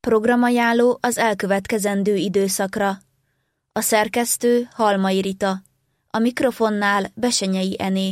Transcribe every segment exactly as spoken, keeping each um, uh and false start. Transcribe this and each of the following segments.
Programajánló az elkövetkezendő időszakra. A szerkesztő Halmai Rita. A mikrofonnál Besenyei Ené.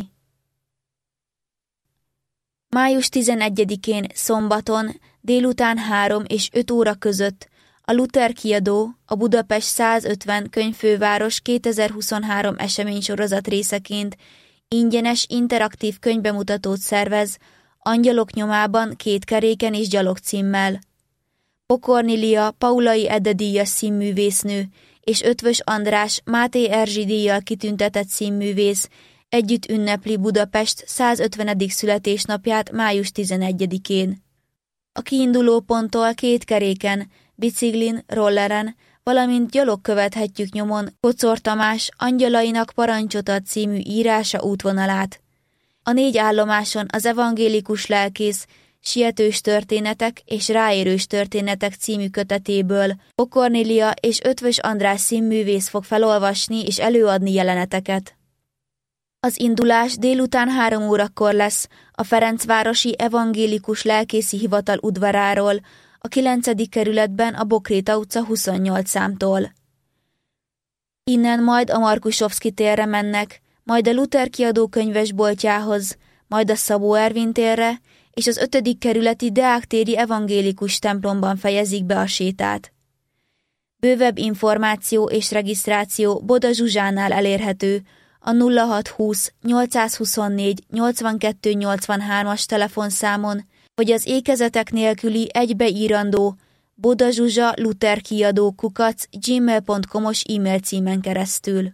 május tizenegyedikén szombaton délután három és öt óra között a Luther Kiadó, a Budapest százötven könyvfőváros kétezer-huszonhárom eseménysorozat részeként ingyenes interaktív könyvbemutatót szervez Angyalok nyomában két keréken és gyalog címmel. Pokornilia Paulai Ede díjas színművésznő és Ötvös András Máté Erzsi díjjal kitüntetett színművész együtt ünnepli Budapest százötvenedik születésnapját május tizenegyedikén. A kiinduló ponttól két keréken, biciklin, rolleren, valamint gyalog követhetjük nyomon Kocor Tamás Angyalainak parancsot ad című írása útvonalát. A négy állomáson az evangélikus lelkész Sietős történetek és Ráérős történetek című kötetéből Pokornilia és Ötvös András színművész fog felolvasni és előadni jeleneteket. Az indulás délután három órakor lesz a Ferencvárosi Evangélikus Lelkészi Hivatal udvaráról, a kilencedik kerületben a Bokréta utca huszonnyolc számtól. Innen majd a Markusovszky térre mennek, majd a Luther Kiadó könyvesboltjához, majd a Szabó Ervin térre, és az ötödik kerületi Deák-téri evangélikus templomban fejezik be a sétát. Bővebb információ és regisztráció Boda Zsuzsánál elérhető a nulla hatszázhúsz nyolcszázhuszonnégy nyolcvankettő nyolcvanhármas telefonszámon, vagy az ékezetek nélküli egybeírandó Boda Zsuzsa Luther Kiadó kukac gmail pont com-os e-mail címen keresztül.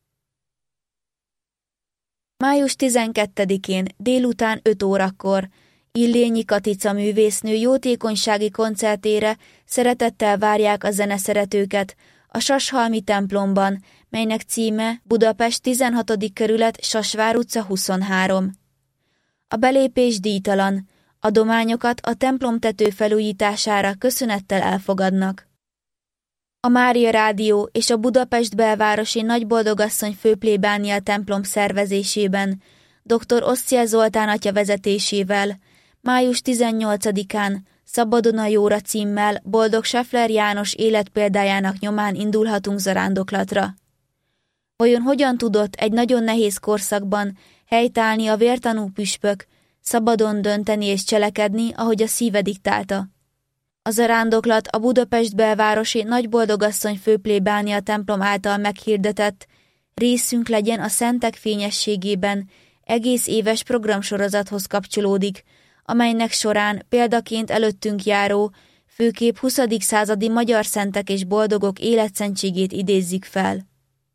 május tizenkettedikén délután öt órakor Illényi Katica művésznő jótékonysági koncertére szeretettel várják a zeneszeretőket a Sashalmi templomban, melynek címe Budapest tizenhatodik kerület Sasvár utca huszonhárom. A belépés díjtalan, adományokat a templom tető felújítására köszönettel elfogadnak. A Mária Rádió és a Budapest belvárosi Nagyboldogasszony főplébánia templom szervezésében dr. Oszciel Zoltán atya vezetésével május tizennyolcadikán Szabadon a jóra címmel Boldog Scheffler János életpéldájának nyomán indulhatunk zarándoklatra. Vajon hogyan tudott egy nagyon nehéz korszakban helytállni a vértanú püspök, szabadon dönteni és cselekedni, ahogy a szíve diktálta? A zarándoklat a Budapest belvárosi Nagyboldogasszony főplébánia templom által meghirdetett Részünk legyen a szentek fényességében egész éves programsorozathoz kapcsolódik, amelynek során példaként előttünk járó, főképp huszadik századi magyar szentek és boldogok életszentségét idézzük fel.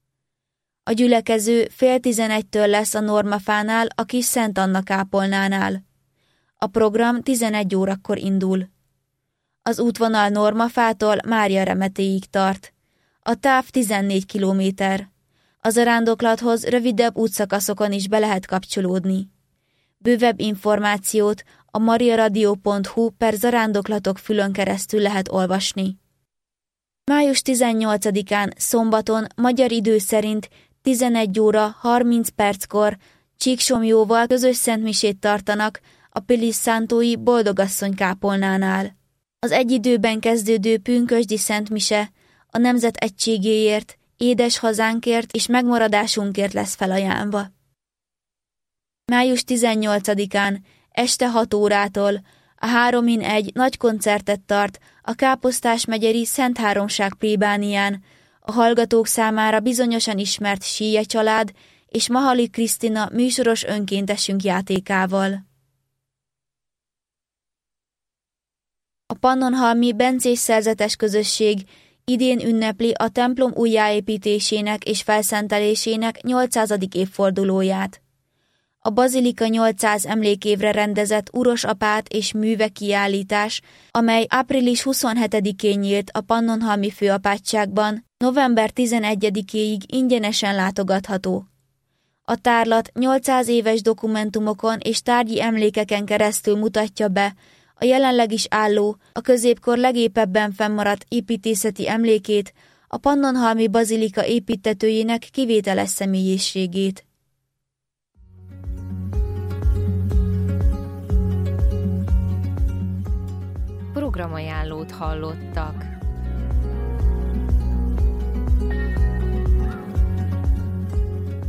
A gyülekező fél tizenegytől lesz a Normafánál, a kis Szent Anna kápolnánál. A program tizenegy órakor indul. Az útvonal Normafától Mária Remetéig tart. A táv tizennégy kilométer. A zarándoklathoz rövidebb útszakaszokon is be lehet kapcsolódni. Bővebb információt a mariaradio pont hu per zarándoklatok fülön keresztül lehet olvasni. május tizennyolcadikán szombaton magyar idő szerint tizenegy óra harminc perckor Csíksomjóval közös szentmisét tartanak a Pilisszántói Boldogasszony kápolnánál. Az egyidőben kezdődő pünkösdi szentmise a nemzet egységéért, édes hazánkért és megmaradásunkért lesz felajánlva. május tizennyolcadikán este hat órától a három in egy nagy koncertet tart a Káposztás megyeri Szent Háromság plébánián, a hallgatók számára bizonyosan ismert Síje család és Mahali Krisztina műsoros önkéntesünk játékával. A Pannonhalmi Bencés Szerzetes Közösség idén ünnepli a templom újjáépítésének és felszentelésének nyolcszázadik évfordulóját. A Bazilika nyolcszáz emlékévre rendezett Uros apát és műve kiállítás, amely április huszonhetedikén nyílt a Pannonhalmi főapátságban, november tizenegyedikéig ingyenesen látogatható. A tárlat nyolcszáz éves dokumentumokon és tárgyi emlékeken keresztül mutatja be a jelenleg is álló, a középkor legépebben fennmaradt építészeti emlékét, a Pannonhalmi Bazilika építtetőjének kivételes személyiségét. programajánlót hallottak.